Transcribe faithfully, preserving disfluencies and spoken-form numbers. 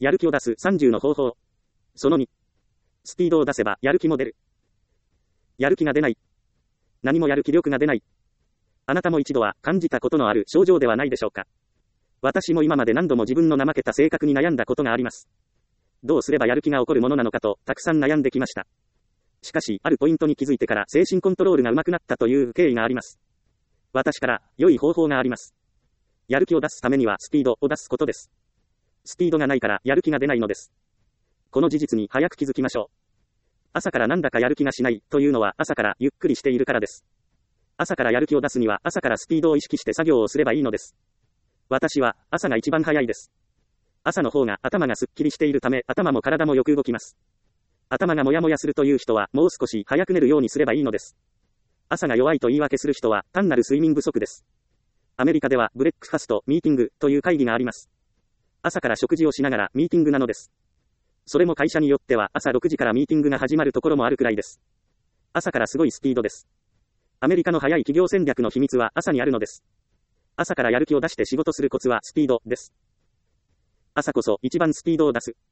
やる気を出すさんじゅうの方法。そのに。スピードを出せばやる気も出る。やる気が出ない。何もやる気力が出ない。あなたも一度は感じたことのある症状ではないでしょうか。私も今まで何度も自分の怠けた性格に悩んだことがあります。どうすればやる気が起こるものなのかとたくさん悩んできました。しかし、あるポイントに気づいてから精神コントロールが上手くなったという経緯があります。私から良い方法があります。やる気を出すためにはスピードを出すことです。スピードがないからやる気が出ないのです。この事実に早く気づきましょう。朝からなんだかやる気がしないというのは朝からゆっくりしているからです。朝からやる気を出すには朝からスピードを意識して作業をすればいいのです。私は朝が一番早いです。朝の方が頭がすっきりしているため頭も体もよく動きます。頭がもやもやするという人はもう少し早く寝るようにすればいいのです。朝が弱いと言い訳する人は単なる睡眠不足です。アメリカではブレックファストミーティングという会議があります。朝から食事をしながらミーティングなのです。それも会社によっては朝ろくじからミーティングが始まるところもあるくらいです。朝からすごいスピードです。アメリカの早い企業戦略の秘密は朝にあるのです。朝からやる気を出して仕事するコツはスピードです。朝こそ一番スピードを出す。